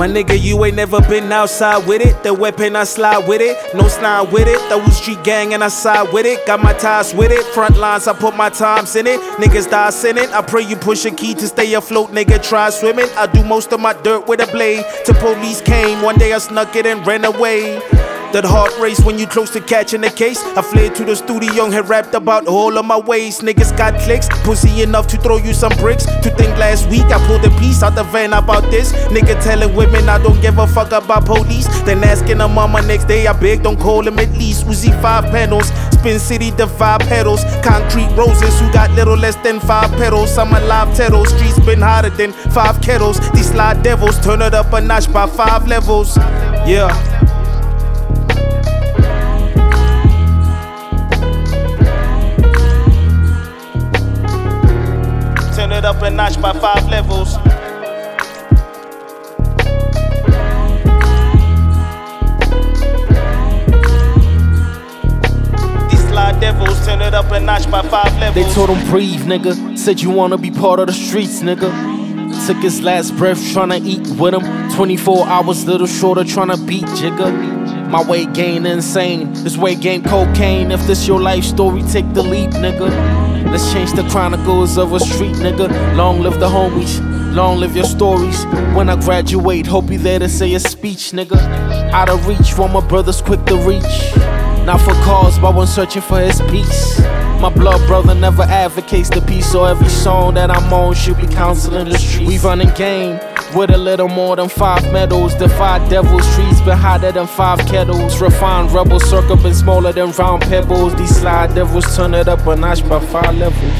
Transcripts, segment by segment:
My nigga, you ain't never been outside with it. The weapon, I slide with it. No slime with it. The street gang and I side with it. Got my ties with it. Front lines, I put my times in it. Niggas die in it. I pray you push a key to stay afloat. Nigga, try swimming. I do most of my dirt with a blade. Till police came. One day I snuck it and ran away. That heart race when you close to catching the case. I fled to the studio and had rapped about all of my ways. Niggas got clicks, pussy enough to throw you some bricks. To think last week I pulled a piece out the van about this. Nigga telling women I don't give a fuck about police. Then asking her mama next day I beg don't call him at least. Uzi 5 pedals, Spin City divide pedals. Concrete roses who got little less than 5 pedals. I'm alive tettle, streets been hotter than 5 kettles. These slide devils turn it up a notch by 5 levels. Yeah. Turn it up a notch by 5 levels. These slide devils turn it up a notch by 5 levels. They told him breathe, nigga. Said you wanna be part of the streets, nigga. Took his last breath tryna eat with him. 24 hours, little shorter tryna beat Jigga. My weight gain insane. This weight gain cocaine. If this your life story, take the leap, nigga. Let's change the chronicles of a street, nigga. Long live the homies, long live your stories. When I graduate, hope you there to say a speech, nigga. Out of reach, while my brothers quick to reach. Not for cause, but when searching for his peace. My blood brother never advocates the peace, so every song that I'm on should be counseling the streets. We running game with a little more than 5 medals. Defy devils, streets been hotter than 5 kettles. Refined rebels, circle been smaller than round pebbles. These slide devils turn it up a notch by 5 levels.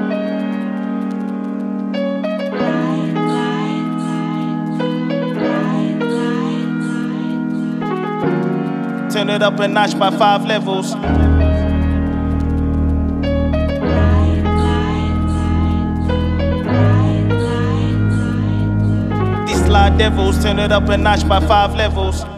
Turn it up a notch by 5 levels. These slide devils turn it up a notch by 5 levels.